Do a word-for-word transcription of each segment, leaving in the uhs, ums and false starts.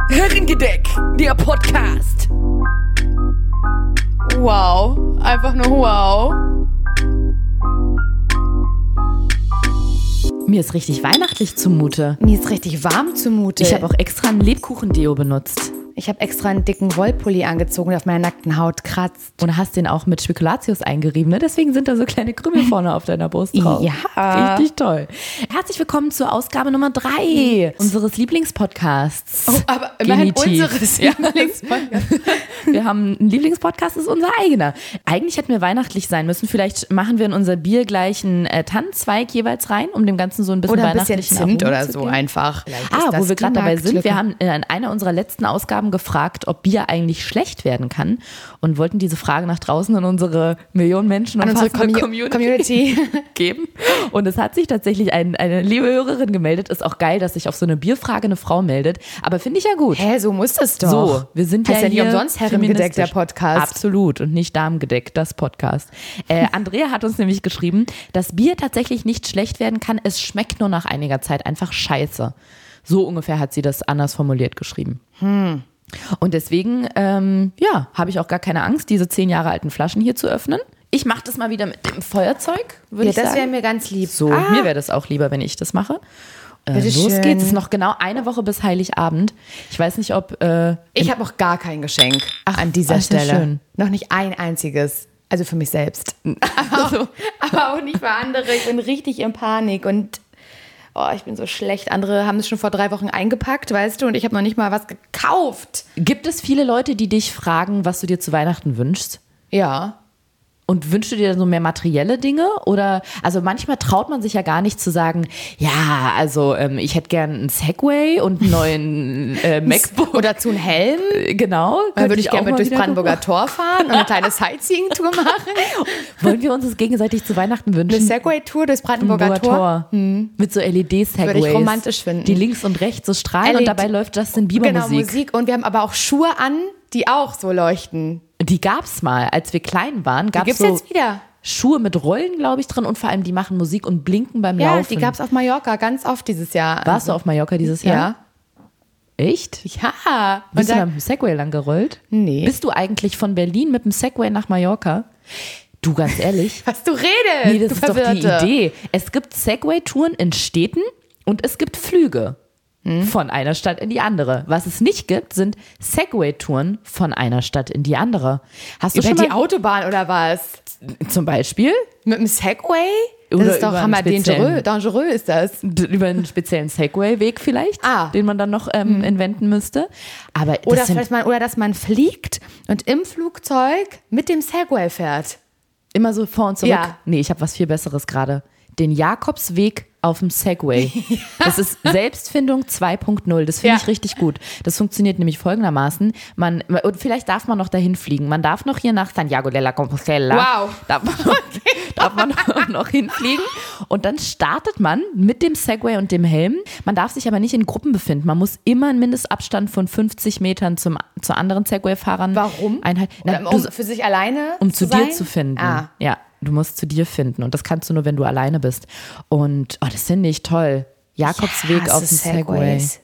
Herrengedeck, der Podcast. Wow, einfach nur wow. Mir ist richtig weihnachtlich zumute. Mir ist richtig warm zumute. Ich habe auch extra ein Lebkuchendeo benutzt. Ich habe extra einen dicken Wollpulli angezogen, der auf meiner nackten Haut kratzt. Und hast den auch mit Spekulatius eingerieben, ne? Deswegen sind da so kleine Krümel vorne auf deiner Brust drauf. Ja. Richtig toll. Herzlich willkommen zur Ausgabe Nummer drei unseres Lieblingspodcasts. Oh, aber immerhin Genitiv. unseres Ja. Lieblingspodcasts. Wir haben einen Lieblingspodcast, das ist unser eigener. Eigentlich hätten wir weihnachtlich sein müssen. Vielleicht machen wir in unser Bier gleich einen äh, Tannenzweig jeweils rein, um dem Ganzen so ein bisschen Oder ein bisschen weihnachtlichen Zimt Aroma oder zu so geben. einfach. Ah, wo wir gerade dabei sind, wir haben in einer unserer letzten Ausgaben gefragt, ob Bier eigentlich schlecht werden kann und wollten diese Frage nach draußen an unsere Millionen Menschen An unsere umfassende Commu- Community geben. Und es hat sich tatsächlich ein, eine liebe Hörerin gemeldet. Ist auch geil, dass sich auf so eine Bierfrage eine Frau meldet. Aber finde ich ja gut. Hä, so muss das doch. So, wir sind heißt ja ja nicht hier umsonst Herrengedeck, der feministisch. Podcast. Absolut und nicht Damengedeckt, das Podcast. Äh, Andrea hat uns nämlich geschrieben, dass Bier tatsächlich nicht schlecht werden kann. Es schmeckt nur nach einiger Zeit einfach scheiße. So ungefähr hat sie das anders formuliert geschrieben. Hm. Und deswegen, ähm, ja, habe ich auch gar keine Angst, diese zehn Jahre alten Flaschen hier zu öffnen. Ich mache das mal wieder mit dem Feuerzeug, würde Ja, ich das sagen. wäre mir ganz lieb. So, Ah, mir wäre das auch lieber, wenn ich das mache. Äh, los Bitteschön. geht's. Es ist noch genau eine Woche bis Heiligabend. Ich weiß nicht, ob... Äh, ich habe noch gar kein Geschenk an dieser ach, ist ja Stelle. schön. Noch nicht ein einziges. Also für mich selbst. Aber auch, aber auch nicht für andere. Ich bin richtig in Panik und oh, ich bin so schlecht. Andere haben es schon vor drei Wochen eingepackt, weißt du, und ich habe noch nicht mal was gekauft. Gibt es viele Leute, die dich fragen, was du dir zu Weihnachten wünschst? Ja. Und wünschst du dir so mehr materielle Dinge? Oder, also manchmal traut man sich ja gar nicht zu sagen, ja, also ähm, ich hätte gern einen Segway und einen neuen äh, MacBook. Oder zu einem Helm. Genau. Dann könnte würde ich auch gerne mal mit durchs wieder Brandenburger Tor fahren und eine kleine Sightseeing-Tour machen. Wollen wir uns das gegenseitig zu Weihnachten wünschen? Eine Segway-Tour durchs Brandenburger Tor. Hm. Mit so L E D-Segways. Würde ich romantisch finden. Die links und rechts so strahlen L E D und dabei läuft Justin Bieber Genau, Musik. Musik. Und wir haben aber auch Schuhe an, die auch so leuchten. Die gab's mal, als wir klein waren. Die Gab's gibt's so jetzt wieder. Schuhe mit Rollen, glaube ich, drin und vor allem die machen Musik und blinken beim Ja, Laufen. die gab's auf Mallorca ganz oft dieses Jahr. Warst du auf Mallorca dieses Jahr? Ja. Echt? Ja. Und Bist du da dann, mit dem Segway lang gerollt? Nee. Bist du eigentlich von Berlin mit dem Segway nach Mallorca? Du, ganz ehrlich. was du redest, Nee, das du ist doch die Verwirrte. Idee. Es gibt Segway-Touren in Städten und es gibt Flüge Hm. von einer Stadt in die andere. Was es nicht gibt, sind Segway-Touren von einer Stadt in die andere. Hast du Über schon die mal Autobahn oder was? zum Beispiel Mit dem Segway? Das Oder ist doch über einen hammer speziellen- dangereux. Dangereux ist das. d- über einen speziellen Segway-Weg vielleicht, Ah. den man dann noch ähm, entwenden müsste. Aber das Oder, sind vielleicht mal, oder dass man fliegt und im Flugzeug mit dem Segway fährt. immer so vor und zurück. Ja. Nee, ich habe was viel Besseres gerade. Den Jakobsweg auf dem Segway. Das ist Selbstfindung zwei Punkt null. Das finde Ja. ich richtig gut. Das funktioniert nämlich folgendermaßen. Man, und vielleicht darf man noch dahin fliegen. Man darf noch hier nach Santiago de la Compostela. Wow. Darf man, noch, darf man noch hinfliegen. Und dann startet man mit dem Segway und dem Helm. Man darf sich aber nicht in Gruppen befinden. Man muss immer einen Mindestabstand von fünfzig Metern zum, zu anderen Segway-Fahrern Warum? einhalten. Na, Um du- für sich alleine um zu zu dir sein? zu finden. Ah. Ja, du musst zu dir finden und das kannst du nur, wenn du alleine bist. Und oh, das finde ich toll. Jakobsweg Ich auf hasse dem Segway. Segways.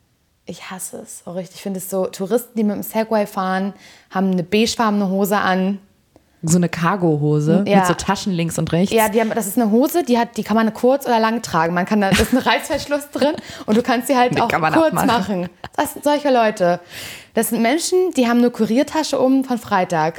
Ich hasse es. Oh, richtig. Ich finde es so, Touristen, die mit dem Segway fahren, haben eine beigefarbene Hose an. So eine Cargohose Ja. mit so Taschen links und rechts. Ja, die haben, das ist eine Hose, die, hat, die kann man kurz oder lang tragen. Man kann da, da ist ein Reißverschluss drin und du kannst sie halt Die auch kann man kurz abmachen. machen. Das sind solche Leute. Das sind Menschen, die haben eine Kuriertasche um von Freitag.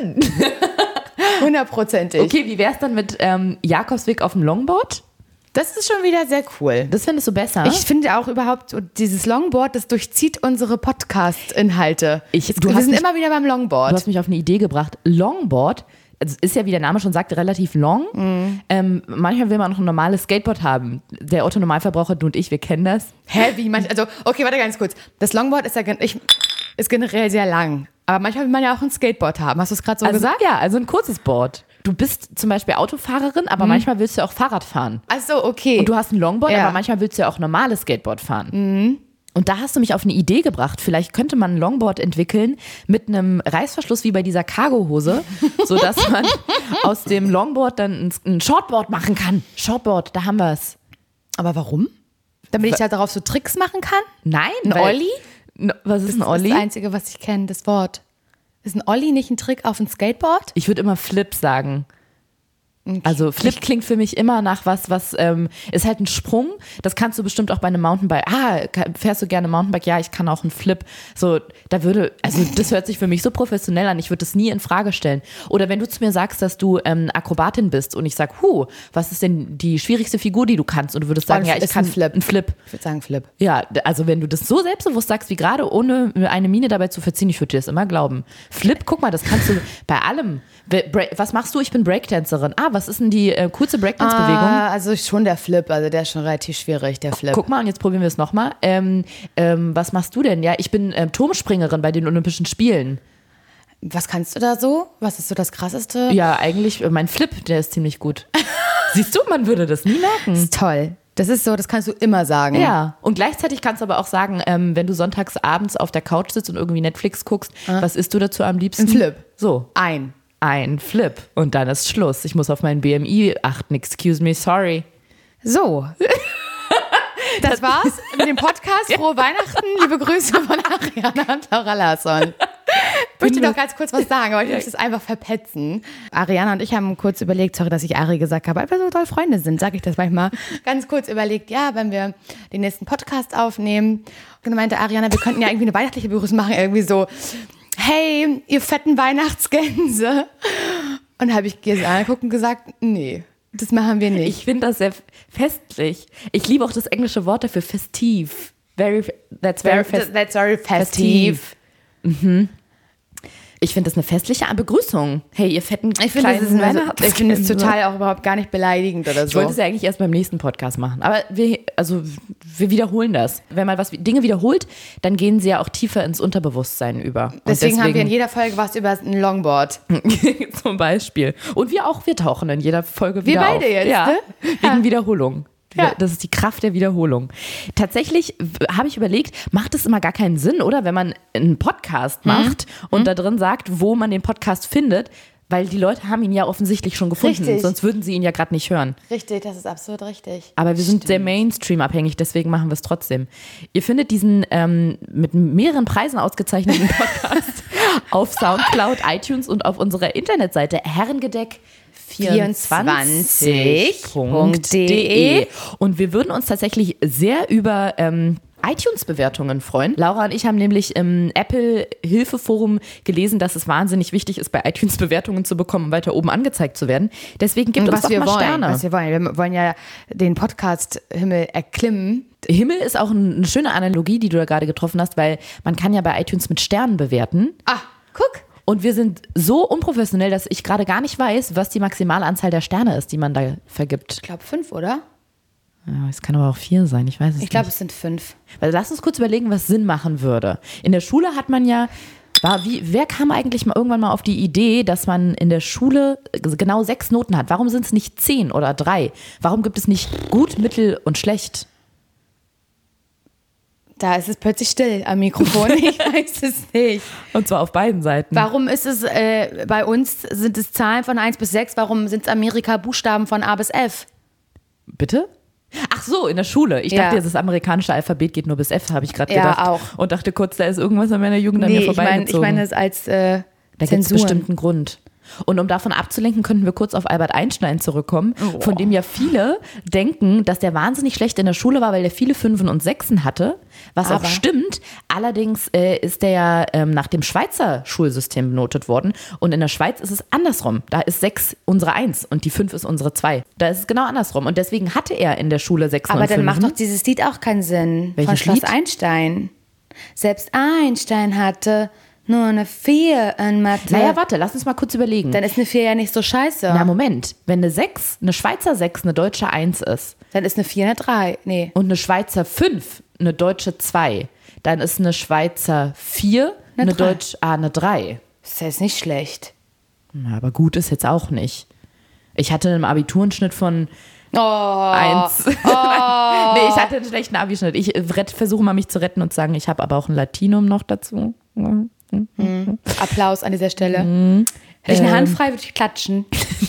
Hundertprozentig. Okay, wie wär's dann mit ähm, Jakobsweg auf dem Longboard? Das ist schon wieder sehr cool. Das findest du besser? Ich finde auch überhaupt, so dieses Longboard, das durchzieht unsere Podcast-Inhalte. Ich- Es- du Wir hast sind mich- immer wieder beim Du Longboard. hast mich auf eine Idee gebracht. Longboard, es ist ja, wie der Name schon sagt, relativ long. Mhm. Ähm, manchmal will man noch ein normales Skateboard haben. Der Otto-Normalverbraucher, du und ich, wir kennen das. Hä, wie manch, also, okay, warte ganz kurz. Das Longboard ist ja gen- ich, ist generell sehr lang. Aber manchmal will man ja auch ein Skateboard haben. Hast du es gerade so Also, gesagt? ja, also ein kurzes Board. Du bist zum Beispiel Autofahrerin, aber manchmal willst du auch Fahrrad fahren. Ach so, okay. Und du hast ein Longboard, Ja. aber manchmal willst du ja auch normales Skateboard fahren. Und da hast du mich auf eine Idee gebracht. Vielleicht könnte man ein Longboard entwickeln mit einem Reißverschluss wie bei dieser Cargohose, sodass man aus dem Longboard dann ein, ein Shortboard machen kann. Shortboard, da haben wir es. Aber warum? Damit ich da darauf so Tricks machen kann? Nein, Ein weil, Olli? No, was ist Das ein ist Olli? das Einzige, was ich kenne, das Wort. Ist ein Olli nicht ein Trick auf ein Skateboard? Ich würde immer Flip sagen. Also Flip klingt für mich immer nach was, was ähm, ist halt ein Sprung. Das kannst du bestimmt auch bei einem Mountainbike. Ah, fährst du gerne Mountainbike? Ja, ich kann auch einen Flip. So, da würde, also das hört sich für mich so professionell an. Ich würde das nie in Frage stellen. Oder wenn du zu mir sagst, dass du ähm, Akrobatin bist und ich sag, hu, was ist denn die schwierigste Figur, die du kannst? Und du würdest sagen, Oh, ja, ich ist kann ein Flip. einen Flip. Ich würde sagen Flip. Ja, also wenn du das so selbstbewusst sagst wie gerade, ohne eine Miene dabei zu verziehen, ich würde dir das immer glauben. Flip, guck mal, das kannst du bei allem. Was machst du? Ich bin Breakdancerin. Ah, was ist denn die äh, coolste Breakdance-Bewegung? Ah, also schon der Flip, also der ist schon relativ schwierig, der Flip. Guck mal, und jetzt probieren wir es nochmal. Ähm, ähm, was machst du denn? Ja, ich bin ähm, Turmspringerin bei den Olympischen Spielen. Was kannst du da so? Was ist so das Krasseste? Ja, eigentlich, äh, mein Flip, der ist ziemlich gut. Siehst du, man würde das nie merken. Das ist toll. Das ist so, das kannst du immer sagen. Ja, und gleichzeitig kannst du aber auch sagen, ähm, wenn du sonntags abends auf der Couch sitzt und irgendwie Netflix guckst, ah. was isst du dazu am liebsten? Ein Flip. So. Ein. Ein Flip. Und dann ist Schluss. Ich muss auf mein B M I achten. Excuse me, sorry. So. Das war's mit dem Podcast. Frohe Weihnachten. Liebe Grüße von Ariana und Laura Larsson. Ich möchte noch ganz kurz was sagen, aber ich möchte es einfach verpetzen. Ariana und ich haben kurz überlegt, sorry, dass ich Ari gesagt habe, weil wir so toll Freunde sind, sage ich das manchmal. Ganz kurz überlegt, ja, wenn wir den nächsten Podcast aufnehmen. Und dann meinte Ariana, wir könnten ja irgendwie eine weihnachtliche Begrüßung machen, irgendwie so, hey, ihr fetten Weihnachtsgänse. Und habe ich angeguckt und gesagt, nee, das machen wir nicht. Ich finde das sehr festlich. Ich liebe auch das englische Wort dafür, festiv. Very, that's very, fest, that's very festive. Mhm. Ich finde das eine festliche Begrüßung. Hey, ihr fetten Ich finde es Weihnachtsgänse. ich finde es total auch überhaupt gar nicht beleidigend oder so. Ich wollte es ja eigentlich erst beim nächsten Podcast machen. Aber wir, also, wir wiederholen das. Wenn man was Dinge wiederholt, dann gehen sie ja auch tiefer ins Unterbewusstsein über. Und deswegen, deswegen haben wir in jeder Folge was über ein Longboard. Zum Beispiel. Und wir auch, wir tauchen in jeder Folge wieder auf. Wir beide jetzt, ja, ne? Wegen Ja. Wiederholung. Ja. Das ist die Kraft der Wiederholung. Tatsächlich habe ich überlegt, macht es immer gar keinen Sinn, oder? Wenn man einen Podcast macht mhm. und mhm. da drin sagt, wo man den Podcast findet, weil die Leute haben ihn ja offensichtlich schon gefunden, richtig. Sonst würden sie ihn ja gerade nicht hören. Richtig, das ist absolut richtig. Aber wir sind sehr Mainstream-abhängig, deswegen machen wir es trotzdem. Ihr findet diesen ähm, mit mehreren Preisen ausgezeichneten Podcast auf Soundcloud, iTunes und auf unserer Internetseite herrengedeck vierundzwanzig punkt de. Und wir würden uns tatsächlich sehr über ähm, iTunes-Bewertungen freuen. Laura und ich haben nämlich im Apple-Hilfeforum gelesen, dass es wahnsinnig wichtig ist, bei iTunes-Bewertungen zu bekommen, um weiter oben angezeigt zu werden. Deswegen gibt uns doch mal wollen, Sterne. Was wir wollen. Wir wollen ja den Podcast-Himmel erklimmen. Himmel ist auch eine schöne Analogie, die du da gerade getroffen hast, weil man kann ja bei iTunes mit Sternen bewerten. Ah, guck. Und wir sind so unprofessionell, dass ich gerade gar nicht weiß, was die maximale Anzahl der Sterne ist, die man da vergibt. Ich glaube fünf, oder? Ja, es kann aber auch vier sein, ich weiß es ich nicht. Ich glaube, es sind fünf. Weil lass uns kurz überlegen, was Sinn machen würde. In der Schule hat man ja, war wie, wer kam eigentlich mal irgendwann mal auf die Idee, dass man in der Schule genau sechs Noten hat? Warum sind es nicht zehn oder drei? Warum gibt es nicht gut, mittel und schlecht? Da ist es plötzlich still am Mikrofon. Ich weiß es nicht. Und zwar auf beiden Seiten. Warum ist es, äh, bei uns sind es Zahlen von eins bis sechs, warum sind es Amerika Buchstaben von A bis F? Bitte? Ach so, in der Schule. Ich ja. dachte, das amerikanische Alphabet geht nur bis F, habe ich gerade ja, gedacht. auch. Und dachte kurz, da ist irgendwas an meiner Jugend an nee, mir vorbeigezogen. Ich meine ich mein es als äh, Da gibt es bestimmt einen Grund. Und um davon abzulenken, könnten wir kurz auf Albert Einstein zurückkommen, oh. von dem ja viele denken, dass der wahnsinnig schlecht in der Schule war, weil er viele Fünfen und Sechsen hatte, was Aber. auch stimmt. Allerdings äh, ist der ja ähm, nach dem Schweizer Schulsystem benotet worden und in der Schweiz ist es andersrum. Da ist sechs unsere Eins und die Fünf ist unsere Zwei. Da ist es genau andersrum und deswegen hatte er in der Schule Sechsen Aber und dann Fünfen. macht doch dieses Lied auch keinen Sinn. Welches von Schloss Lied? Einstein. Selbst Einstein hatte nur eine vier in Mathe. Naja, warte, lass uns mal kurz überlegen. Dann ist eine vier ja nicht so scheiße. Na, Moment. Wenn eine sechs, eine Schweizer sechs eine deutsche eins ist. Dann ist eine vier eine drei. Nee. Und eine Schweizer fünf eine deutsche zwei. Dann ist eine Schweizer vier eine, eine deutsche, ah, eine drei. Das ist nicht schlecht. Na, aber gut ist jetzt auch nicht. Ich hatte einen Abiturschnitt von oh. eins. Oh. Nee, ich hatte einen schlechten Abischnitt. Ich versuche mal, mich zu retten und zu sagen, ich habe aber auch ein Latinum noch dazu. Mhm. Applaus an dieser Stelle. Mhm. Hätte ich eine Hand frei, würde ich klatschen.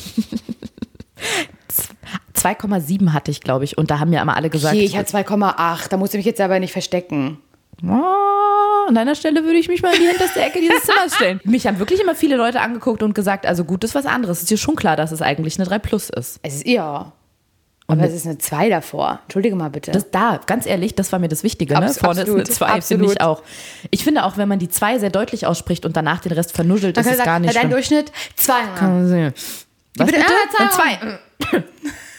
zwei Komma sieben hatte ich, glaube ich. Und da haben mir immer alle gesagt... Okay, ich hatte zwei Komma acht. Da musst du mich jetzt aber nicht verstecken. Oh, an deiner Stelle würde ich mich mal in die hinterste Ecke dieses Zimmers stellen. Mich haben wirklich immer viele Leute angeguckt und gesagt, also gut ist was anderes. Ist dir schon klar, dass es eigentlich eine drei plus ist. Es ist ja. Aber es ist eine zwei davor. Entschuldige mal bitte. Das da, ganz ehrlich, das war mir das Wichtige. Ne? Abs- Vorne absolut, ist eine zwei, finde ich auch. Ich finde auch, wenn man die zwei sehr deutlich ausspricht und danach den Rest vernuschelt, Man ist es kann gar sagen, nicht dein schlimm. Durchschnitt zwei. Kann man sehen. Was bitte? bitte? Ah, Eine zwei. zwei.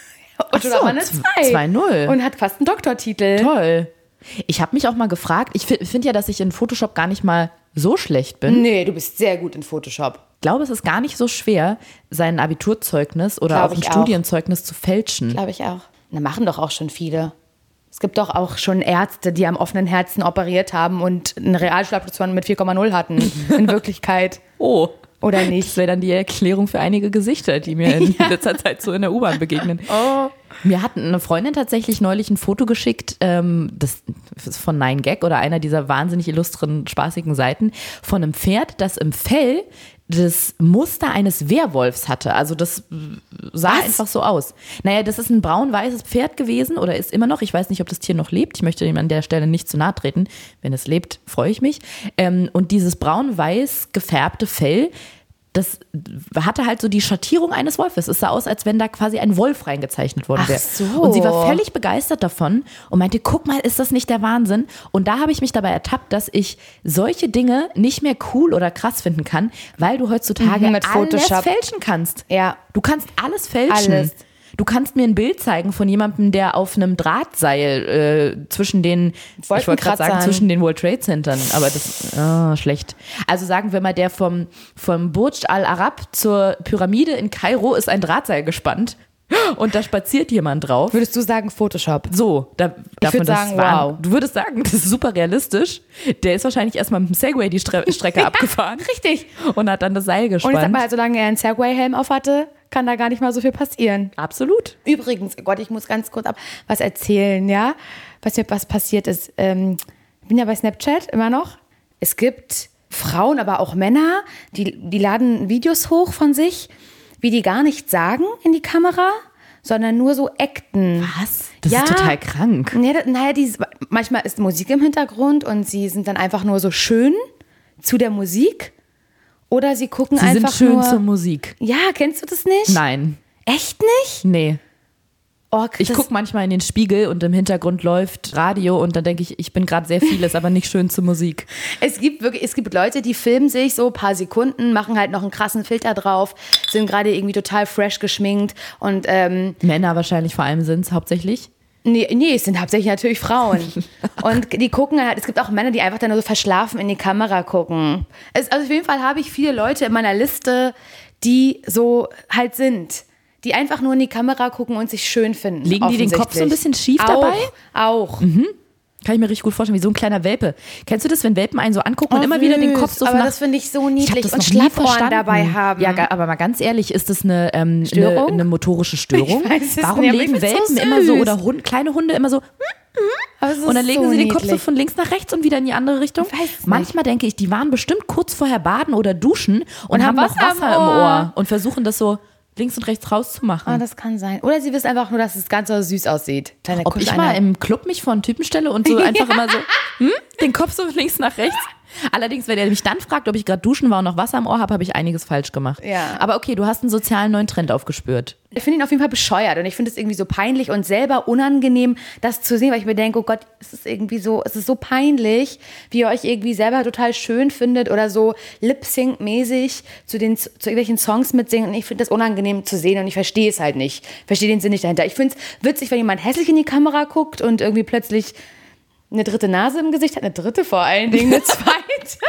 Und so, oder war eine zwei. zwei null. Und hat fast einen Doktortitel. Toll. Ich habe mich auch mal gefragt, ich finde ja, dass ich in Photoshop gar nicht mal so schlecht bin. Nee, du bist sehr gut in Photoshop. Ich glaube, es ist gar nicht so schwer, sein Abiturzeugnis oder Glaub auch ein ich auch. Studienzeugnis zu fälschen. Glaube ich auch. Na, machen doch auch schon viele. Es gibt doch auch schon Ärzte, die am offenen Herzen operiert haben und eine Realschulabschluss mit vier Komma null hatten. In Wirklichkeit. Oh. Oder Das nicht? wäre dann die Erklärung für einige Gesichter, die mir in letzter Zeit so in der U-Bahn begegnen. Oh. Mir hat eine Freundin tatsächlich neulich ein Foto geschickt, ähm, das ist von nine gag oder einer dieser wahnsinnig illustren, spaßigen Seiten, von einem Pferd, das im Fell das Muster eines Werwolfs hatte. Also das sah Was? einfach so aus. Naja, das ist ein braun-weißes Pferd gewesen oder ist immer noch. Ich weiß nicht, ob das Tier noch lebt. Ich möchte ihm an der Stelle nicht zu nahe treten. Wenn es lebt, freue ich mich. Ähm, und dieses braun-weiß gefärbte Fell, das hatte halt so die Schattierung eines Wolfes. Es sah aus, als wenn da quasi ein Wolf reingezeichnet worden Ach wäre. so. Und sie war völlig begeistert davon und meinte, guck mal, ist das nicht der Wahnsinn? Und da habe ich mich dabei ertappt, dass ich solche Dinge nicht mehr cool oder krass finden kann, weil du heutzutage Mhm, mit alles Photoshop. fälschen kannst. Ja. Du kannst alles fälschen. Alles. Du kannst mir ein Bild zeigen von jemandem, der auf einem Drahtseil äh, zwischen den, ich wollte gerade sagen, Wolkenkratzern. zwischen den World Trade Centern, aber das ah, schlecht. Also sagen wir mal, der vom, vom Burj Al Arab zur Pyramide in Kairo ist ein Drahtseil gespannt und da spaziert jemand drauf. Würdest du sagen Photoshop? So, da darf würd man das sagen, wahr- wow. Du würdest sagen, das ist super realistisch. Der ist wahrscheinlich erstmal mit dem Segway die Stre- Strecke abgefahren. Richtig. Und hat dann das Seil Und ich sag gespannt. mal, solange er einen Segway-Helm auf hatte, kann da gar nicht mal so viel passieren. Absolut. Übrigens, Gott, ich muss ganz kurz ab was erzählen, ja, was mir was passiert ist. Ähm, ich bin ja bei Snapchat immer noch. Es gibt Frauen, aber auch Männer, die, die laden Videos hoch von sich, wie die gar nichts sagen in die Kamera, sondern nur so acten. Was? Das Ja. ist total krank. Nee, da- naja, die, manchmal ist Musik im Hintergrund und sie sind dann einfach nur so schön zu der Musik. Oder sie gucken Sie einfach sind schön nur. zur Musik. Ja, kennst du das nicht? Nein. Echt nicht? Nee. Oh, Ich das- gucke manchmal in den Spiegel und im Hintergrund läuft Radio und dann denke ich, ich bin gerade sehr vieles, aber nicht schön zur Musik. Es gibt wirklich, es gibt Leute, die filmen sich so ein paar Sekunden, machen halt noch einen krassen Filter drauf, sind gerade irgendwie total fresh geschminkt und ähm, Männer wahrscheinlich vor allem sind es hauptsächlich. nee, nee, es sind hauptsächlich natürlich Frauen. Und die gucken halt, es gibt auch Männer, die einfach dann nur so verschlafen in die Kamera gucken. Es, also auf jeden Fall habe ich viele Leute in meiner Liste, die so halt sind. Die einfach nur in die Kamera gucken und sich schön finden. Legen die den Kopf so ein bisschen schief auch, dabei? Auch. Kann ich mir richtig gut vorstellen, wie so ein kleiner Welpe. Kennst du das, wenn Welpen einen so angucken und Oh, immer wieder den süß. Kopf so Aber nach... das finde ich so Ich hab niedlich. das Und noch nie Schlappohren verstanden. dabei haben. Ja, ga- aber mal ganz ehrlich, ist das eine, ähm, Störung? eine, eine motorische Störung? Ich weiß es Warum nicht, aber legen ich find's Welpen so immer so süß. oder Hund, kleine Hunde immer so Aber es ist und dann legen so sie den Kopf so niedlich. von links nach rechts und wieder in die andere Richtung? Ich weiß es nicht. Manchmal denke ich, die waren bestimmt kurz vorher baden oder duschen und, Und haben haben noch Wasser Wasser am im Ohr. Ohr und versuchen das so links und rechts rauszumachen. Ah, das kann sein. Oder sie wissen einfach nur, dass es ganz so süß aussieht. Kleine Ob ich Kuscheleinheit. mal im Club mich vor einen Typen stelle und so einfach immer so hm, den Kopf so links nach rechts. Allerdings, wenn er mich dann fragt, ob ich gerade duschen war und noch Wasser im Ohr habe, habe ich einiges falsch gemacht. Ja. Aber okay, du hast einen sozialen neuen Trend aufgespürt. Ich finde ihn auf jeden Fall bescheuert und ich finde es irgendwie so peinlich und selber unangenehm, das zu sehen, weil ich mir denke, oh Gott, es ist irgendwie so, es ist so peinlich, wie ihr euch irgendwie selber total schön findet oder so Lip-Sync-mäßig zu den zu irgendwelchen Songs mitsingen. Und ich finde das unangenehm zu sehen und ich verstehe es halt nicht. Verstehe den Sinn nicht dahinter. Ich finde es witzig, wenn jemand hässlich in die Kamera guckt und irgendwie plötzlich eine dritte Nase im Gesicht hat, eine dritte vor allen Dingen, eine zweite.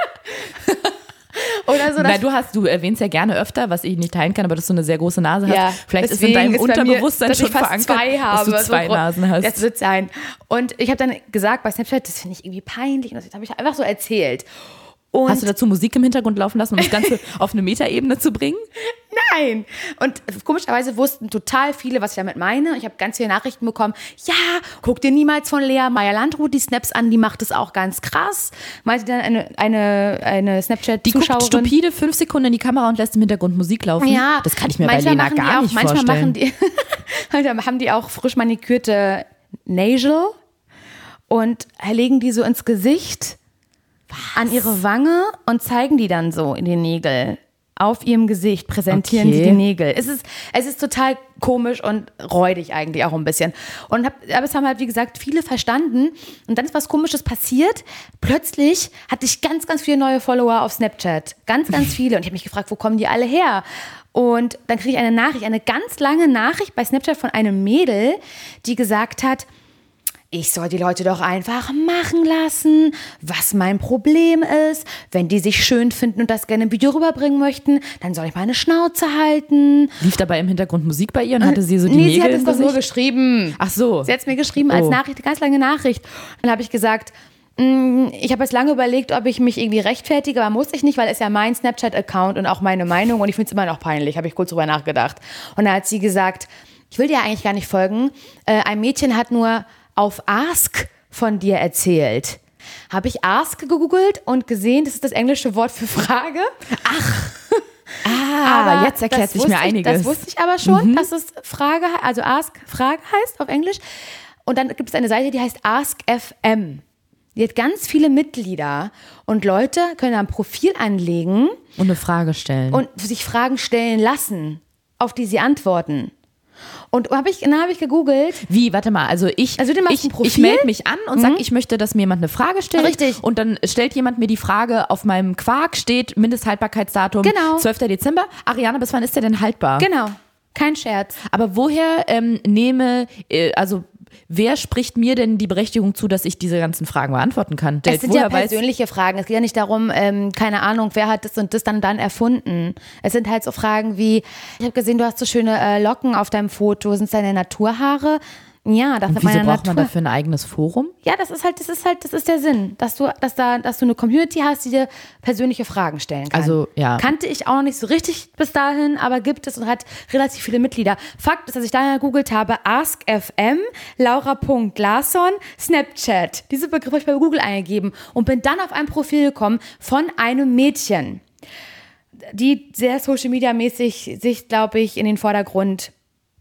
Oder so. Na, du hast, du erwähnst ja gerne öfter, was ich nicht teilen kann, aber dass du eine sehr große Nase hast. Ja, Vielleicht ist in deinem deswegen ist bei mir, Unterbewusstsein dass schon ich fast verankert, zwei habe, dass du zwei so, Nasen hast. Das wird sein. Und ich habe dann gesagt bei Snapchat, das finde ich irgendwie peinlich. Und das habe ich einfach so erzählt. Und Hast du dazu Musik im Hintergrund laufen lassen, um das Ganze auf eine Metaebene zu bringen? Nein. Und komischerweise wussten total viele, was ich damit meine. Ich habe ganz viele Nachrichten bekommen. Ja, guck dir niemals von Lea Meyer-Landrut die Snaps an, die macht es auch ganz krass. Meinte dann eine, eine, eine Die Snapchat-Zuschauerin. guckt stupide fünf Sekunden in die Kamera und lässt im Hintergrund Musik laufen. Ja, Das kann ich mir bei manchmal Lena machen die gar auch, nicht manchmal vorstellen. Machen die, manchmal haben die auch frisch manikürte Nasal und legen die so ins Gesicht. Was? An ihre Wange und zeigen die dann so in die Nägel. Auf ihrem Gesicht präsentieren okay. sie die Nägel. Es ist, es ist total komisch und räudig eigentlich auch ein bisschen. Und hab, aber es haben halt, wie gesagt, viele verstanden. Und dann ist was Komisches passiert. Plötzlich hatte ich ganz, ganz viele neue Follower auf Snapchat. Ganz, ganz viele. Und ich habe mich gefragt, wo kommen die alle her? Und dann kriege ich eine Nachricht, eine ganz lange Nachricht bei Snapchat von einem Mädel, die gesagt hat, ich soll die Leute doch einfach machen lassen, was mein Problem ist. Wenn die sich schön finden und das gerne im Video rüberbringen möchten, dann soll ich meine Schnauze halten. Lief dabei im Hintergrund Musik bei ihr und hatte sie so die nee, Nägel sie hat es im doch nur Gesicht? geschrieben. Ach so. Sie hat es mir geschrieben als Oh. Nachricht, eine ganz lange Nachricht. Dann habe ich gesagt, mh, ich habe jetzt lange überlegt, ob ich mich irgendwie rechtfertige, aber muss ich nicht, weil es ja mein Snapchat-Account und auch meine Meinung und ich finde es immer noch peinlich, habe ich kurz drüber nachgedacht. Und da hat sie gesagt, ich will dir eigentlich gar nicht folgen. Äh, ein Mädchen hat nur auf Ask von dir erzählt. Habe ich Ask gegoogelt und gesehen, das ist das englische Wort für Frage. Ach. Ah, aber jetzt erklärt sich mir ich, einiges. Das wusste ich aber schon, mhm. dass es Frage, also Ask Frage heißt auf Englisch. Und dann gibt es eine Seite, die heißt Ask F M. Die hat ganz viele Mitglieder und Leute können ein Profil anlegen und eine Frage stellen und sich Fragen stellen lassen, auf die sie antworten. Und hab ich, dann habe ich gegoogelt. Wie, warte mal, also ich, also du machst ich, ein Profil. ich melde mich an und mhm. sage, ich möchte, dass mir jemand eine Frage stellt. Richtig. Und dann stellt jemand mir die Frage, auf meinem Quark steht Mindesthaltbarkeitsdatum genau. zwölfter Dezember. Ariane, bis wann ist der denn haltbar? Genau, kein Scherz. Aber woher ähm, nehme, äh, also wer spricht mir denn die Berechtigung zu, dass ich diese ganzen Fragen beantworten kann? Es sind ja persönliche Fragen. Es geht ja nicht darum, ähm, keine Ahnung, wer hat das und das dann, dann erfunden. Es sind halt so Fragen wie, ich habe gesehen, du hast so schöne äh, Locken auf deinem Foto. Sind es deine Naturhaare? Ja, das ist meine meine braucht Natur. man dafür ein eigenes Forum? Ja, das ist halt, das ist halt, das ist der Sinn, dass du, dass da, dass du eine Community hast, die dir persönliche Fragen stellen kann. Also, ja. Kannte ich auch noch nicht so richtig bis dahin, aber gibt es und hat relativ viele Mitglieder. Fakt ist, dass ich daher gegoogelt habe, Ask F M, Laura.Larsson, Snapchat. Diese Begriffe habe ich bei Google eingegeben und bin dann auf ein Profil gekommen von einem Mädchen, die sehr Social-Media-mäßig sich, glaube ich, in den Vordergrund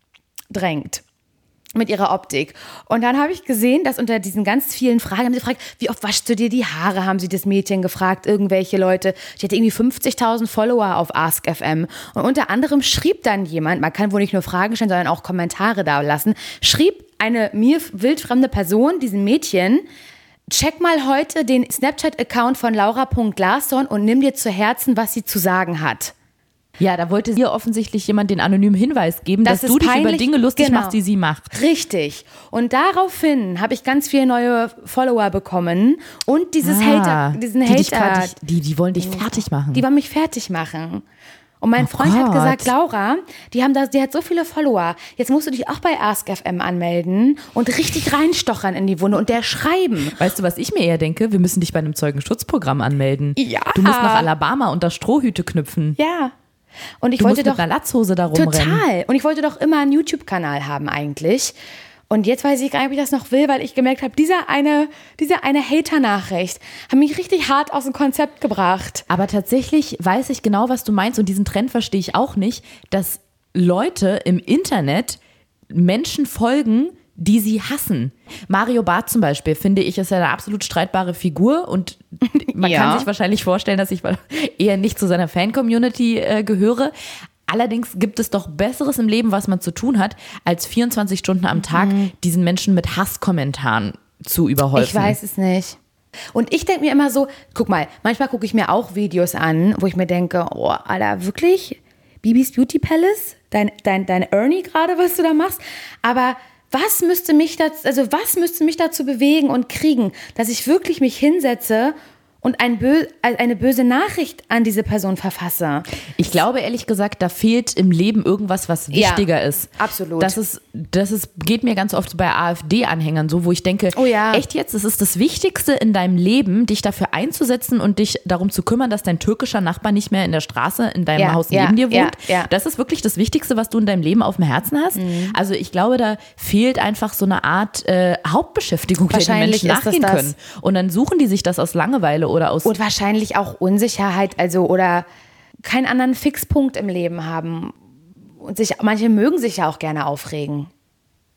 drängt. Mit ihrer Optik. Und dann habe ich gesehen, dass unter diesen ganz vielen Fragen haben sie gefragt, wie oft waschst du dir die Haare, haben sie das Mädchen gefragt, irgendwelche Leute. Die hatte irgendwie fünfzigtausend Follower auf Ask F M. Und unter anderem schrieb dann jemand, man kann wohl nicht nur Fragen stellen, sondern auch Kommentare da lassen, schrieb eine mir wildfremde Person, diesem Mädchen, check mal heute den Snapchat-Account von Laura.Larsson und nimm dir zu Herzen, was sie zu sagen hat. Ja, da wollte ihr offensichtlich jemand den anonymen Hinweis geben, das dass du dich peinlich, über Dinge lustig genau. machst, die sie macht. Richtig. Und daraufhin habe ich ganz viele neue Follower bekommen und dieses ah, Hater, diesen die Hater, dich fertig, die, die wollen dich fertig machen. Die wollen mich fertig machen. Und mein Oh Freund Gott. hat gesagt, Laura, die haben da, die hat so viele Follower. Jetzt musst du dich auch bei Ask F M anmelden und richtig reinstochern in die Wunde und der schreiben. Weißt du, was ich mir eher denke? Wir müssen dich bei einem Zeugenschutzprogramm anmelden. Ja. Du musst nach Alabama unter Strohhüte knüpfen. Ja. Und ich Du wollte musst doch mit einer Latzhose da rumrennen. total. Und ich wollte doch immer einen YouTube-Kanal haben eigentlich. Und jetzt weiß ich gar nicht, ob ich das noch will, weil ich gemerkt habe, diese eine, diese eine Hater-Nachricht hat mich richtig hart aus dem Konzept gebracht. Aber tatsächlich weiß ich genau, was du meinst und diesen Trend verstehe ich auch nicht, dass Leute im Internet Menschen folgen, die sie hassen. Mario Barth zum Beispiel, finde ich, ist ja eine absolut streitbare Figur und man Ja. kann sich wahrscheinlich vorstellen, dass ich eher nicht zu seiner Fan-Community äh, gehöre. Allerdings gibt es doch Besseres im Leben, was man zu tun hat, als vierundzwanzig Stunden am Tag Mhm. diesen Menschen mit Hasskommentaren zu überhäufen. Ich weiß es nicht. Und ich denke mir immer so, guck mal, manchmal gucke ich mir auch Videos an, wo ich mir denke, oh, Alter, wirklich? Bibis Beauty Palace? Dein, dein, dein Ernie gerade, was du da machst? Aber was müsste mich dazu, also was müsste mich dazu bewegen und kriegen, dass ich wirklich mich hinsetze und ein bö- eine böse Nachricht an diese Person verfasse? Ich glaube ehrlich gesagt, da fehlt im Leben irgendwas, was wichtiger Ja, ist. absolut. Das ist, das ist, geht mir ganz oft bei AfD-Anhängern so, wo ich denke, Oh ja. echt jetzt, es ist das Wichtigste in deinem Leben, dich dafür einzusetzen und dich darum zu kümmern, dass dein türkischer Nachbar nicht mehr in der Straße in deinem Ja, Haus ja, neben dir wohnt. ja, ja. Das ist wirklich das Wichtigste, was du in deinem Leben auf dem Herzen hast. Mhm. Also ich glaube, da fehlt einfach so eine Art äh, Hauptbeschäftigung, der die Wahrscheinlich Menschen ist das nachgehen das. können. Und dann suchen die sich das aus Langeweile oder aus Und wahrscheinlich auch Unsicherheit, also oder keinen anderen Fixpunkt im Leben haben. Und sich, manche mögen sich ja auch gerne aufregen.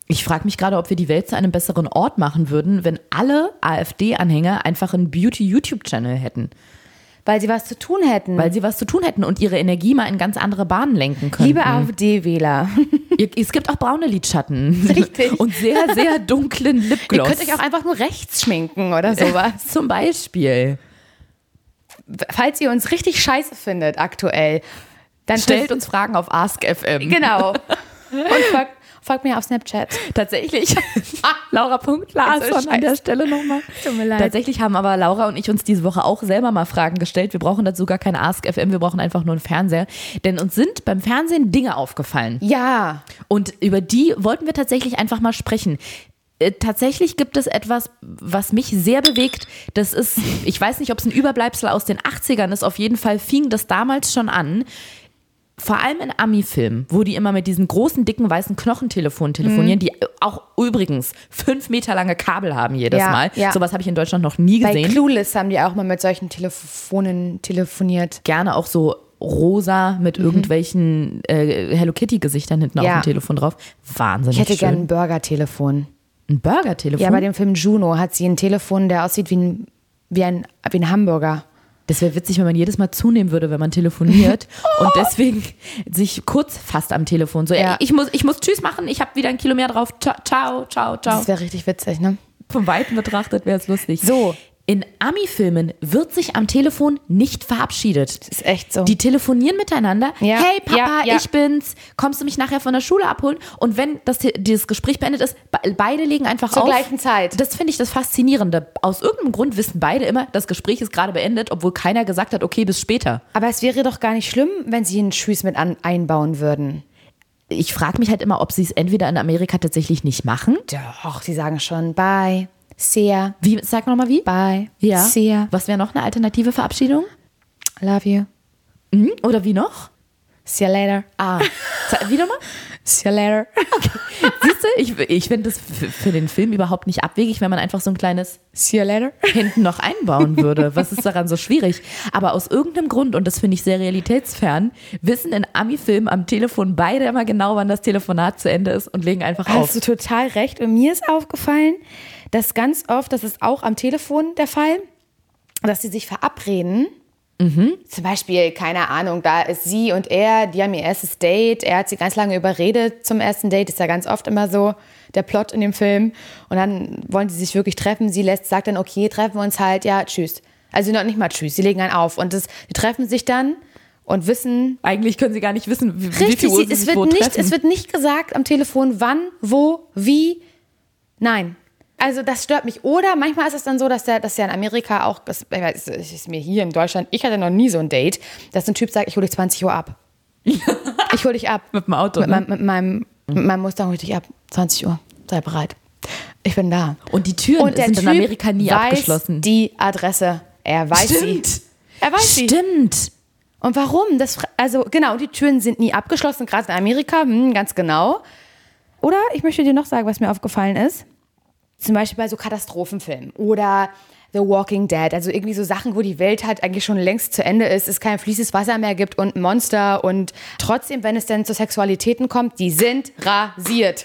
Ich frage mich gerade, ob wir die Welt zu einem besseren Ort machen würden, wenn alle AfD-Anhänger einfach einen Beauty-YouTube-Channel hätten. Weil sie was zu tun hätten. Weil sie was zu tun hätten und ihre Energie mal in ganz andere Bahnen lenken könnten. Liebe AfD-Wähler. Es gibt auch braune Lidschatten. Richtig. Und sehr, sehr dunklen Lipgloss. Ihr könnt euch auch einfach nur rechts schminken oder sowas. Zum Beispiel. Falls ihr uns richtig scheiße findet aktuell, dann stellt uns Fragen auf Ask F M. Genau. Und folgt, folgt mir auf Snapchat. Tatsächlich. Laura Punkt Larsson an der Stelle nochmal. Tut mir leid. Tatsächlich haben aber Laura und ich uns diese Woche auch selber mal Fragen gestellt. Wir brauchen dazu gar kein Ask F M, wir brauchen einfach nur einen Fernseher. Denn uns sind beim Fernsehen Dinge aufgefallen. Ja. Und über die wollten wir tatsächlich einfach mal sprechen. Tatsächlich gibt es etwas, was mich sehr bewegt. Das ist, ich weiß nicht, ob es ein Überbleibsel aus den achtzigern ist. Auf jeden Fall fing das damals schon an. Vor allem in Ami-Filmen, wo die immer mit diesen großen, dicken, weißen Knochentelefonen telefonieren, mhm. die auch übrigens fünf Meter lange Kabel haben jedes ja, Mal. Ja. Sowas habe ich in Deutschland noch nie gesehen. Bei Clueless haben die auch mal mit solchen Telefonen telefoniert. Gerne auch so rosa mit mhm. irgendwelchen äh, Hello Kitty-Gesichtern hinten ja. auf dem Telefon drauf. Wahnsinnig schön. Ich hätte schön. gerne ein Burger-Telefon. Ein Burger-Telefon? Ja, bei dem Film Juno hat sie ein Telefon, der aussieht wie ein, wie ein, wie ein Hamburger. Das wäre witzig, wenn man jedes Mal zunehmen würde, wenn man telefoniert oh. und deswegen sich kurz fasst am Telefon. So, ja. ey, ich muss, ich muss Tschüss machen, ich habe wieder ein Kilo mehr drauf. Ciao, ciao, ciao. Das wäre richtig witzig, ne? Von Weitem betrachtet wäre es lustig. So. In Ami-Filmen wird sich am Telefon nicht verabschiedet. Das ist echt so. Die telefonieren miteinander. Ja. Hey Papa, ja, ja. ich bin's. Kommst du mich nachher von der Schule abholen? Und wenn das, dieses Gespräch beendet ist, beide legen einfach Zur auf. Zur gleichen Zeit. Das finde ich das Faszinierende. Aus irgendeinem Grund wissen beide immer, das Gespräch ist gerade beendet, obwohl keiner gesagt hat, okay, bis später. Aber es wäre doch gar nicht schlimm, wenn sie einen Tschüss mit an, einbauen würden. Ich frage mich halt immer, ob sie es entweder in Amerika tatsächlich nicht machen. Doch, sie sagen schon bye. See ya. Wie, sag nochmal wie? Bye. Ja. See ya. Was wäre noch eine alternative Verabschiedung? Love you. Mhm. Oder wie noch? See you later. Ah. Wie nochmal? See you later. Siehst du, ich, ich finde das für, für den Film überhaupt nicht abwegig, wenn man einfach so ein kleines See you later hinten noch einbauen würde. Was ist daran so schwierig? Aber aus irgendeinem Grund, und das finde ich sehr realitätsfern, wissen in Ami-Filmen am Telefon beide immer genau, wann das Telefonat zu Ende ist und legen einfach Hast auf. Hast du total recht. Und mir ist aufgefallen, dass ganz oft, das ist auch am Telefon der Fall, dass sie sich verabreden. Mhm. Zum Beispiel, keine Ahnung, da ist sie und er, die haben ihr erstes Date. Er hat sie ganz lange überredet zum ersten Date. Ist ja ganz oft immer so der Plot in dem Film. Und dann wollen sie sich wirklich treffen. Sie lässt, sagt dann, okay, treffen wir uns halt, ja, tschüss. Also noch nicht mal tschüss, sie legen dann auf. Und das, die treffen sich dann und wissen... Eigentlich können sie gar nicht wissen, wie, richtig, wie viel Uhr sie es sich wird wo nicht, treffen. Es wird nicht gesagt am Telefon, wann, wo, wie. Nein. Also das stört mich. Oder manchmal ist es dann so, dass der, dass der in Amerika auch, das ist mir hier in Deutschland, ich hatte noch nie so ein Date, dass ein Typ sagt, ich hole dich zwanzig Uhr ab. Ich hole dich ab. Mit dem Auto, mit, ne? mein, mit, meinem, mit meinem Mustang hole ich dich ab. zwanzig Uhr. Sei bereit. Ich bin da. Und die Türen Und der sind Typ in Amerika nie weiß abgeschlossen. Die Adresse. Er weiß Stimmt. sie. Er weiß sie. Stimmt. Und warum? Das, also genau, die Türen sind nie abgeschlossen, gerade in Amerika, hm, ganz genau. Oder ich möchte dir noch sagen, was mir aufgefallen ist. Zum Beispiel bei so Katastrophenfilmen oder The Walking Dead, also irgendwie so Sachen, wo die Welt halt eigentlich schon längst zu Ende ist, es kein fließendes Wasser mehr gibt und ein Monster und trotzdem, wenn es dann zu Sexualitäten kommt, die sind rasiert.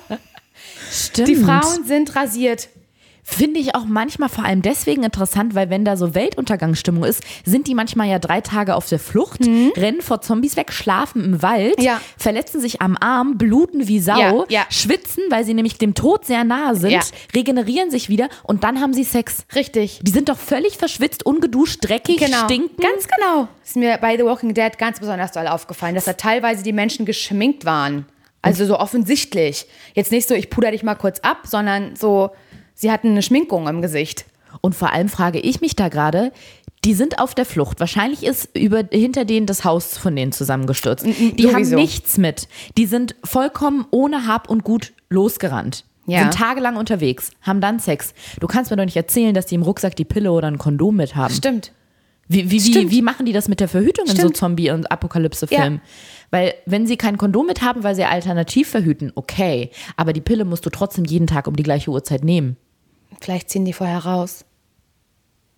Stimmt. Die Frauen sind rasiert. Finde ich auch manchmal vor allem deswegen interessant, weil wenn da so Weltuntergangsstimmung ist, sind die manchmal ja drei Tage auf der Flucht, mhm. rennen vor Zombies weg, schlafen im Wald, ja. verletzen sich am Arm, bluten wie Sau, ja, ja. schwitzen, weil sie nämlich dem Tod sehr nahe sind, ja. regenerieren sich wieder und dann haben sie Sex. Richtig. Die sind doch völlig verschwitzt, ungeduscht, dreckig, genau. stinken. Ganz genau. Ist mir bei The Walking Dead ganz besonders doll aufgefallen, dass da teilweise die Menschen geschminkt waren. Also so offensichtlich. Jetzt nicht so, ich puder dich mal kurz ab, sondern so... Sie hatten eine Schminkung im Gesicht. Und vor allem frage ich mich da gerade, die sind auf der Flucht. Wahrscheinlich ist über, hinter denen das Haus von denen zusammengestürzt. Die Sowieso. haben nichts mit. Die sind vollkommen ohne Hab und Gut losgerannt. Ja. Sind tagelang unterwegs, haben dann Sex. Du kannst mir doch nicht erzählen, dass die im Rucksack die Pille oder ein Kondom mit haben. Stimmt. Wie, wie, Stimmt. wie, wie machen die das mit der Verhütung Stimmt. in so Zombie- und Apokalypse-Filmen? Ja. Weil wenn sie kein Kondom mit haben, weil sie alternativ verhüten, okay. Aber die Pille musst du trotzdem jeden Tag um die gleiche Uhrzeit nehmen. Vielleicht ziehen die vorher raus.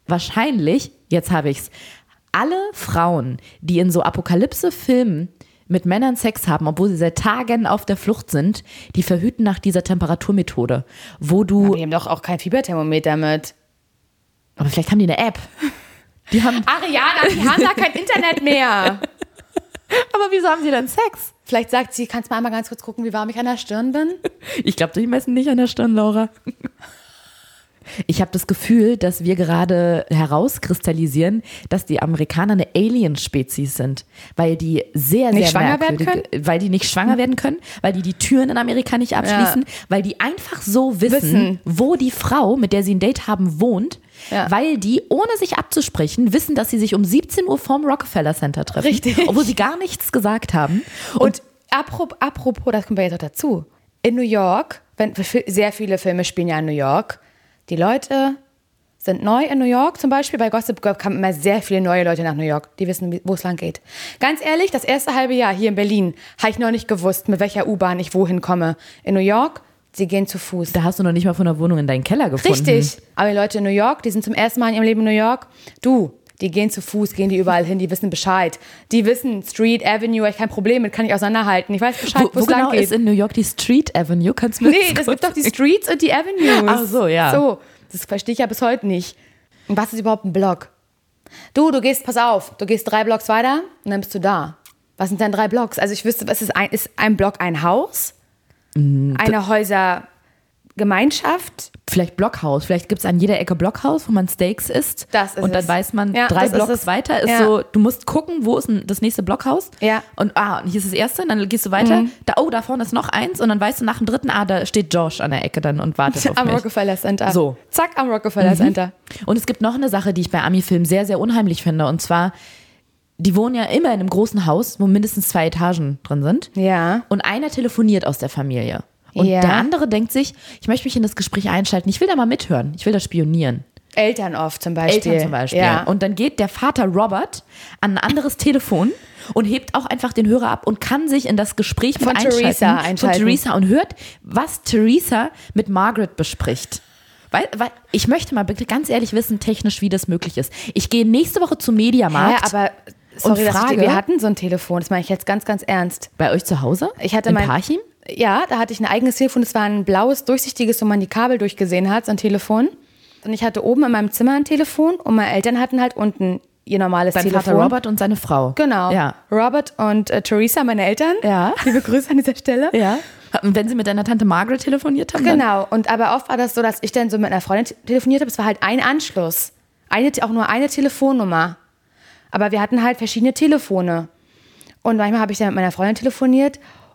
Wahrscheinlich, jetzt habe ich's, alle Frauen, die in so Apokalypse-Filmen mit Männern Sex haben, obwohl sie seit Tagen auf der Flucht sind, die verhüten nach dieser Temperaturmethode, wo du... Aber die haben doch auch kein Fieberthermometer mit. Aber vielleicht haben die eine App. Die haben... Ariana, die haben da kein Internet mehr. Aber wieso haben sie dann Sex? Vielleicht sagt sie, kannst du mal einmal ganz kurz gucken, wie warm ich an der Stirn bin? Ich glaube, die messen nicht an der Stirn, Laura. Ich habe das Gefühl, dass wir gerade herauskristallisieren, dass die Amerikaner eine Alien-Spezies sind, weil die sehr, nicht sehr schwanger werden merkwürdige, können? weil die nicht schwanger werden können, weil die die Türen in Amerika nicht abschließen, ja. weil die einfach so wissen, wissen, wo die Frau, mit der sie ein Date haben, wohnt, ja. weil die, ohne sich abzusprechen, wissen, dass sie sich um siebzehn Uhr vorm Rockefeller Center treffen, richtig, obwohl sie gar nichts gesagt haben. Und, Und apropos, apropos, das kommt ja jetzt auch dazu, in New York, wenn, sehr viele Filme spielen ja in New York. Die Leute sind neu in New York, zum Beispiel bei Gossip Girl kamen immer sehr viele neue Leute nach New York, die wissen, wo es lang geht. Ganz ehrlich, das erste halbe Jahr hier in Berlin habe ich noch nicht gewusst, mit welcher U-Bahn ich wohin komme. In New York, sie gehen zu Fuß. Da hast du noch nicht mal von der Wohnung in deinen Keller gefunden. Richtig, aber die Leute in New York, die sind zum ersten Mal in ihrem Leben in New York, du, die gehen zu Fuß, gehen die überall hin, die wissen Bescheid. Die wissen Street Avenue, ich kein Problem mit, kann ich auseinanderhalten. Ich weiß Bescheid, wo es lang genau geht. Ist in New York die Street Avenue? Kannst du mir Nee, das gibt doch die Streets und die Avenues. Ach so, ja. So, das verstehe ich ja bis heute nicht. Und was ist überhaupt ein Block? Du, du gehst, pass auf, du gehst drei Blocks weiter und dann bist du da. Was sind denn drei Blocks? Also ich wüsste, was ist ein, ist ein Block ein Haus? Mhm. Eine Häusergemeinschaft? Vielleicht Blockhaus. Vielleicht gibt es an jeder Ecke Blockhaus, wo man Steaks isst. Das ist und dann es. Weiß man, ja, drei Blocks ist weiter ist ja. so, du musst gucken, wo ist denn das nächste Blockhaus? Ja. Und ah, und hier ist das erste, und dann gehst du weiter. Mhm. Da, oh, da vorne ist noch eins und dann weißt du nach dem dritten, ah, da steht Josh an der Ecke dann und wartet auf am mich. Am Rockefeller Center. So. Zack, am Rockefeller mhm. Center. Und es gibt noch eine Sache, die ich bei Ami-Filmen sehr, sehr unheimlich finde, und zwar, die wohnen ja immer in einem großen Haus, wo mindestens zwei Etagen drin sind. Ja. Und einer telefoniert aus der Familie. Und ja. der andere denkt sich, ich möchte mich in das Gespräch einschalten, ich will da mal mithören, ich will da spionieren. Eltern oft zum Beispiel. Eltern zum Beispiel. Ja. Und dann geht der Vater Robert an ein anderes Telefon und hebt auch einfach den Hörer ab und kann sich in das Gespräch von mit einschalten, Theresa einschalten. Von Theresa und hört, was Theresa mit Margaret bespricht. Weil, weil ich möchte mal ganz ehrlich wissen, technisch, wie das möglich ist. Ich gehe nächste Woche zum Mediamarkt. Ja, aber sorry, und frage, dass ich, wir hatten so ein Telefon, das meine ich jetzt ganz, ganz ernst. Bei euch zu Hause? Ich hatte in mein Parchim? Ja, da hatte ich ein eigenes Telefon, das war ein blaues, durchsichtiges, wo man die Kabel durchgesehen hat, so ein Telefon. Und ich hatte oben in meinem Zimmer ein Telefon und meine Eltern hatten halt unten ihr normales Dein Telefon. Vater Robert und seine Frau. Genau. Ja. Robert und äh, Theresa, meine Eltern. Ja. Liebe Grüße an dieser Stelle. Ja. Und wenn sie mit deiner Tante Margaret telefoniert haben? Genau. Und aber oft war das so, dass ich dann so mit einer Freundin telefoniert habe. Es war halt ein Anschluss. Eine, auch nur eine Telefonnummer. Aber wir hatten halt verschiedene Telefone. Und manchmal habe ich dann mit meiner Freundin telefoniert.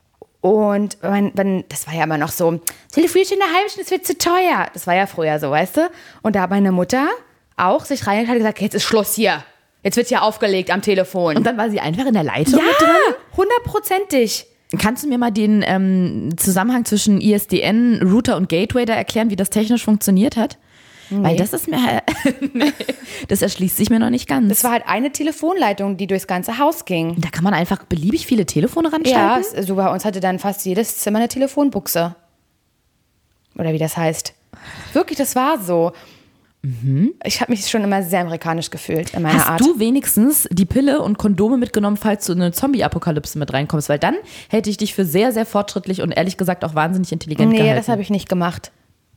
Und mein, wenn, das war ja immer noch so, telefoniert in einer halben Stunde, das wird zu teuer. Das war ja früher so, weißt du? Und da hat meine Mutter auch sich rein und hat gesagt, jetzt ist Schluss hier. Jetzt wird hier aufgelegt am Telefon. Und dann war sie einfach in der Leitung ja, mit drin? hundertprozentig. Kannst du mir mal den ähm, Zusammenhang zwischen I S D N, Router und Gateway da erklären, wie das technisch funktioniert hat? Nee. Weil das ist mir, nee, das erschließt sich mir noch nicht ganz. Das war halt eine Telefonleitung, die durchs ganze Haus ging. Da kann man einfach beliebig viele Telefone ranschalten? Ja, so bei uns hatte dann fast jedes Zimmer eine Telefonbuchse. Oder wie das heißt. Wirklich, das war so. Mhm. Ich habe mich schon immer sehr amerikanisch gefühlt in meiner Hast Art. Hast du wenigstens die Pille und Kondome mitgenommen, falls du in eine Zombie-Apokalypse mit reinkommst? Weil dann hätte ich dich für sehr, sehr fortschrittlich und ehrlich gesagt auch wahnsinnig intelligent nee, gehalten. Nee, das habe ich nicht gemacht.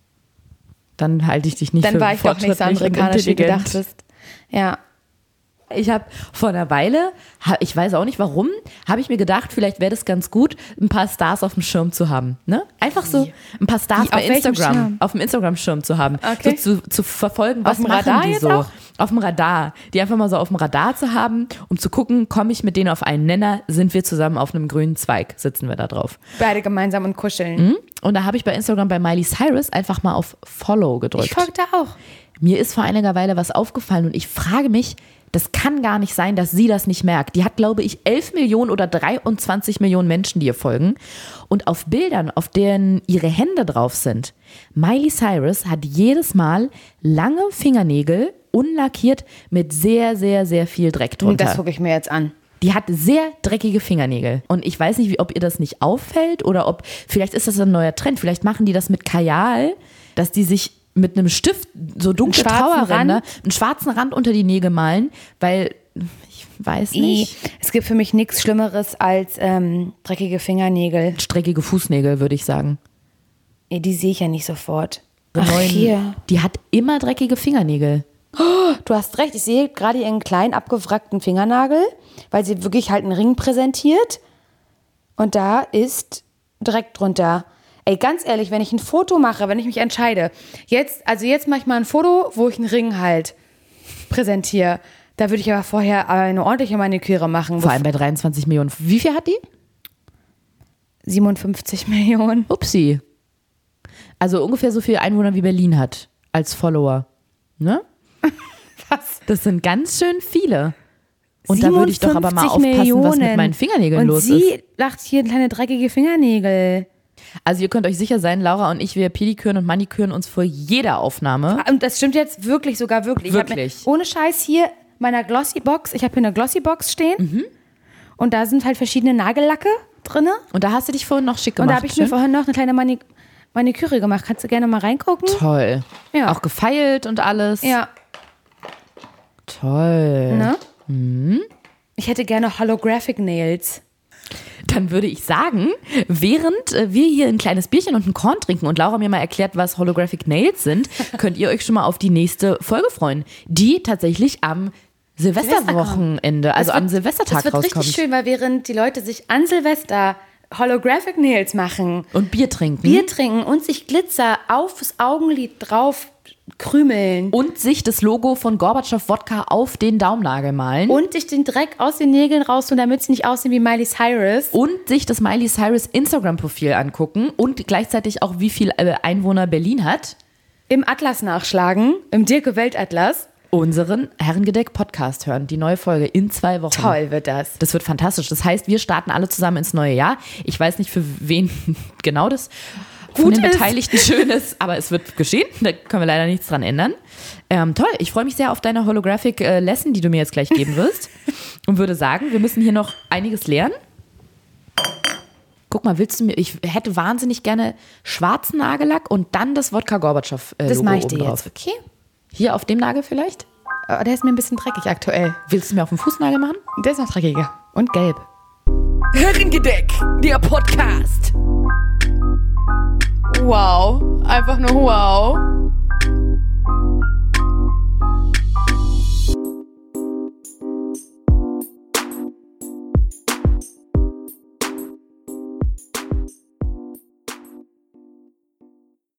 Dann halte ich dich nicht dann für war ich doch nicht so amerikanisch, wie du dachtest. Ja. Ich habe vor einer Weile, ich weiß auch nicht warum, habe ich mir gedacht, vielleicht wäre das ganz gut, ein paar Stars auf dem Schirm zu haben. Ne? Einfach so ein paar Stars Wie, bei Instagram, auf dem Instagram-Schirm zu haben. Okay. So zu, zu verfolgen, was auf dem machen Radar die jetzt so. Auch? Auf dem Radar. Die einfach mal so auf dem Radar zu haben, um zu gucken, komme ich mit denen auf einen Nenner, sind wir zusammen auf einem grünen Zweig, sitzen wir da drauf. Beide gemeinsam und kuscheln. Mhm. Und da habe ich bei Instagram bei Miley Cyrus einfach mal auf Follow gedrückt. Ich folge da auch. Mir ist vor einiger Weile was aufgefallen und ich frage mich, das kann gar nicht sein, dass sie das nicht merkt. Die hat, glaube ich, elf Millionen oder dreiundzwanzig Millionen Menschen, die ihr folgen. Und auf Bildern, auf denen ihre Hände drauf sind, Miley Cyrus hat jedes Mal lange Fingernägel, unlackiert, mit sehr, sehr, sehr viel Dreck drunter. Das gucke ich mir jetzt an. Die hat sehr dreckige Fingernägel. Und ich weiß nicht, wie, ob ihr das nicht auffällt oder ob, vielleicht ist das ein neuer Trend. Vielleicht machen die das mit Kajal, dass die sich mit einem Stift so dunkle Trauerränder, einen schwarzen Rand unter die Nägel malen, weil ich weiß nicht. Es gibt für mich nichts Schlimmeres als ähm, dreckige Fingernägel. Streckige Fußnägel, würde ich sagen. Nee, die sehe ich ja nicht sofort. Ach, hier. Die hat immer dreckige Fingernägel. Oh, du hast recht, ich sehe gerade ihren kleinen abgewrackten Fingernagel, weil sie wirklich halt einen Ring präsentiert. Und da ist Dreck drunter. Ey, ganz ehrlich, wenn ich ein Foto mache, wenn ich mich entscheide, jetzt, also jetzt mache ich mal ein Foto, wo ich einen Ring halt präsentiere. Da würde ich aber vorher eine ordentliche Maniküre machen. Vor allem bei dreiundzwanzig Millionen. Wie viel hat die? siebenundfünfzig Millionen. Upsi. Also ungefähr so viele Einwohner wie Berlin hat als Follower. Ne? Was? Das sind ganz schön viele. Und da würde ich doch aber mal aufpassen, Millionen. was mit meinen Fingernägeln und los ist. Und sie lacht hier kleine dreckige Fingernägel. Also ihr könnt euch sicher sein, Laura und ich, wir pediküren und maniküren uns vor jeder Aufnahme. Und das stimmt jetzt wirklich, sogar wirklich. Wirklich. Ich hab mir, ohne Scheiß hier meiner Glossy-Box, ich habe hier eine Glossy-Box stehen mhm. und da sind halt verschiedene Nagellacke drin. Und da hast du dich vorhin noch schick gemacht. Und da habe ich mir vorhin noch eine kleine Manik- Maniküre gemacht. Kannst du gerne mal reingucken? Toll. Ja. Auch gefeilt und alles. Ja. Toll. Ne? Mhm. Ich hätte gerne Holographic Nails. Dann würde ich sagen, während wir hier ein kleines Bierchen und einen Korn trinken und Laura mir mal erklärt, was Holographic Nails sind, könnt ihr euch schon mal auf die nächste Folge freuen, die tatsächlich am Silvesterwochenende, also wird, am Silvestertag rauskommt. Das wird rauskommt. richtig schön, weil während die Leute sich an Silvester Holographic Nails machen und Bier trinken. Bier trinken und sich Glitzer aufs Augenlid drauf krümeln. Und sich das Logo von Gorbatschow Wodka auf den Daumennagel malen. Und sich den Dreck aus den Nägeln raustun, damit sie nicht aussehen wie Miley Cyrus. Und sich das Miley Cyrus Instagram-Profil angucken und gleichzeitig auch, wie viel Einwohner Berlin hat. Im Atlas nachschlagen, im Dirke-Weltatlas. Unseren Herrengedeck-Podcast hören. Die neue Folge in zwei Wochen. Toll wird das. Das wird fantastisch. Das heißt, wir starten alle zusammen ins neue Jahr. Ich weiß nicht, für wen genau das von Gut den ist. Beteiligten schön ist, aber es wird geschehen. Da können wir leider nichts dran ändern. Ähm, toll, ich freue mich sehr auf deine Holographic äh, Lesson, die du mir jetzt gleich geben wirst. Und würde sagen, wir müssen hier noch einiges lernen. Guck mal, willst du mir, ich hätte wahnsinnig gerne schwarzen Nagellack und dann das Wodka Gorbatschow äh, Logo Das mache ich oben dir drauf. jetzt, okay? Hier auf dem Nagel vielleicht? Oh, der ist mir ein bisschen dreckig aktuell. Willst du mir auf den Fußnagel machen? Der ist noch dreckiger. Und gelb. Herrengedeck, der Podcast. Wow. Einfach nur wow.